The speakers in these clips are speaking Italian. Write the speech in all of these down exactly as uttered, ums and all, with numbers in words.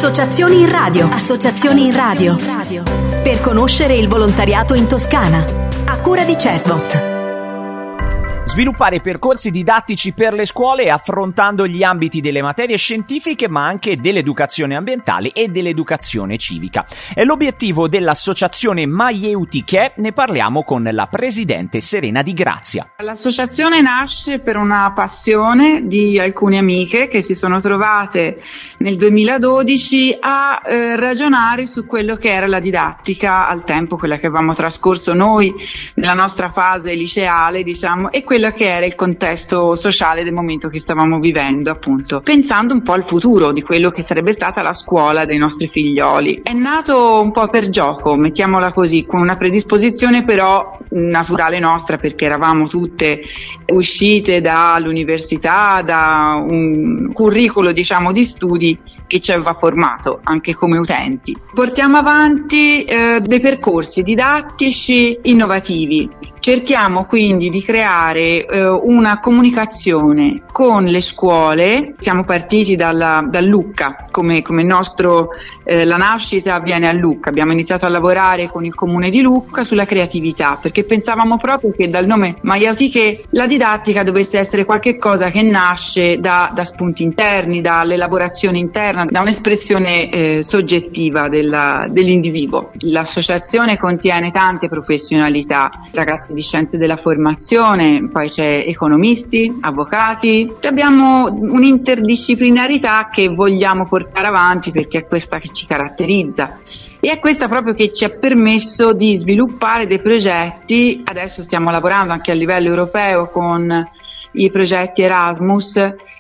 Associazioni in radio. Associazioni in radio. Per conoscere il volontariato in Toscana. A cura di Cesbot. Sviluppare percorsi didattici per le scuole affrontando gli ambiti delle materie scientifiche ma anche dell'educazione ambientale e dell'educazione civica. È l'obiettivo dell'associazione Maieutiche, ne parliamo con la presidente Serena Di Grazia. L'associazione nasce per una passione di alcune amiche che si sono trovate nel duemiladodici a eh, ragionare su quello che era la didattica al tempo, quella che avevamo trascorso noi nella nostra fase liceale, diciamo, e quella che era il contesto sociale del momento che stavamo vivendo, appunto, pensando un po' al futuro di quello che sarebbe stata la scuola dei nostri figlioli. È nato un po' per gioco, mettiamola così, con una predisposizione però naturale nostra, perché eravamo tutte uscite dall'università, da un curriculum, diciamo, di studi che ci aveva formato anche come utenti. Portiamo avanti eh, dei percorsi didattici innovativi. Cerchiamo quindi di creare eh, una comunicazione con le scuole. Siamo partiti dalla, da Lucca, come, come nostro, eh, la nascita avviene a Lucca. Abbiamo iniziato a lavorare con il comune di Lucca sulla creatività, perché pensavamo proprio che dal nome Maieutiche la didattica dovesse essere qualche cosa che nasce da, da spunti interni, dall'elaborazione interna, da un'espressione eh, soggettiva della, dell'individuo. L'associazione contiene tante professionalità, ragazzi di scienze della formazione, poi c'è economisti, avvocati. Abbiamo un'interdisciplinarità che vogliamo portare avanti perché è questa che ci caratterizza e è questa proprio che ci ha permesso di sviluppare dei progetti. Adesso stiamo lavorando anche a livello europeo con i progetti Erasmus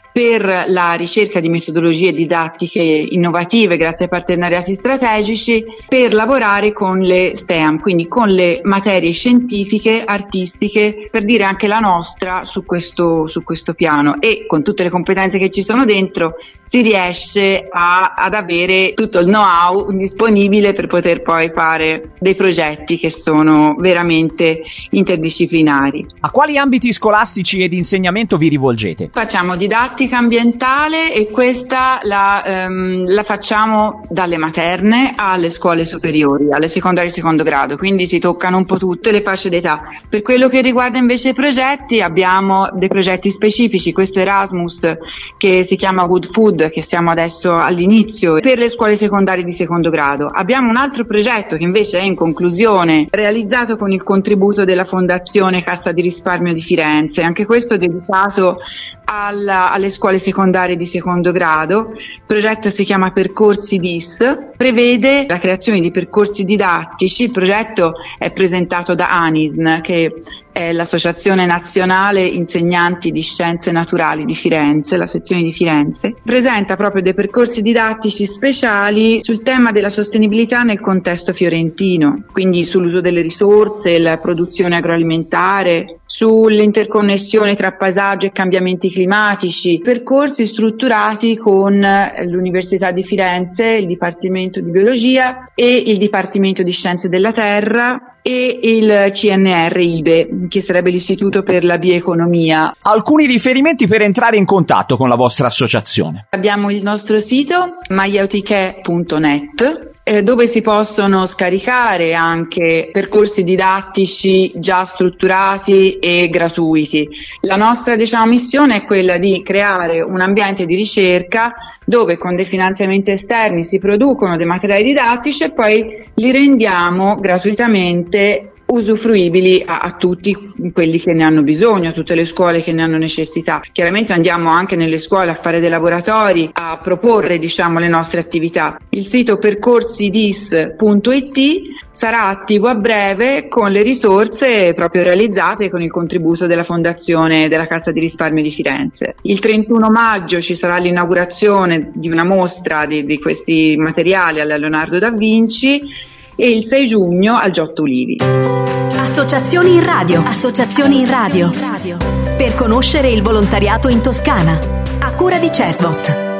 per la ricerca di metodologie didattiche innovative grazie ai partenariati strategici, per lavorare con le STEM, quindi con le materie scientifiche, artistiche, per dire anche la nostra su questo, su questo piano, e con tutte le competenze che ci sono dentro si riesce a, ad avere tutto il know-how disponibile per poter poi fare dei progetti che sono veramente interdisciplinari. A quali ambiti scolastici e di insegnamento vi rivolgete? Facciamo didattica ambientale e questa la, ehm, la facciamo dalle materne alle scuole superiori, alle secondarie e secondo grado, quindi si toccano un po' tutte le fasce d'età. Per quello che riguarda invece i progetti, abbiamo dei progetti specifici, questo Erasmus che si chiama Good Food, che siamo adesso all'inizio, per le scuole secondarie di secondo grado. Abbiamo un altro progetto che invece è in conclusione, realizzato con il contributo della Fondazione Cassa di Risparmio di Firenze, anche questo dedicato alla, alle scuole secondarie di secondo grado. Il progetto si chiama Percorsi D I S, prevede la creazione di percorsi didattici. Il progetto è presentato da ANISN, che è l'Associazione Nazionale Insegnanti di Scienze Naturali di Firenze, la sezione di Firenze. Presenta proprio dei percorsi didattici speciali sul tema della sostenibilità nel contesto fiorentino, quindi sull'uso delle risorse, la produzione agroalimentare, sull'interconnessione tra paesaggio e cambiamenti climatici, percorsi strutturati con l'Università di Firenze, il Dipartimento di Biologia e il Dipartimento di Scienze della Terra e il C N R I B E, che sarebbe l'Istituto per la Bioeconomia. Alcuni riferimenti per entrare in contatto con la vostra associazione. Abbiamo il nostro sito maieutiche punto net, eh, dove si possono scaricare anche percorsi didattici già strutturati e gratuiti. La nostra, diciamo, missione è quella di creare un ambiente di ricerca dove con dei finanziamenti esterni si producono dei materiali didattici e poi li rendiamo gratuitamente usufruibili a, a tutti quelli che ne hanno bisogno, a tutte le scuole che ne hanno necessità. Chiaramente andiamo anche nelle scuole a fare dei laboratori, a proporre, diciamo, le nostre attività. Il sito percorsi d i s punto i t sarà attivo a breve con le risorse proprio realizzate con il contributo della Fondazione della Cassa di Risparmio di Firenze. Il trentuno maggio ci sarà l'inaugurazione di una mostra di, di questi materiali alla Leonardo da Vinci e il sei giugno al Giotto Ulivi. Associazioni in radio. Associazioni in radio. Per conoscere il volontariato in Toscana. A cura di Cesbot.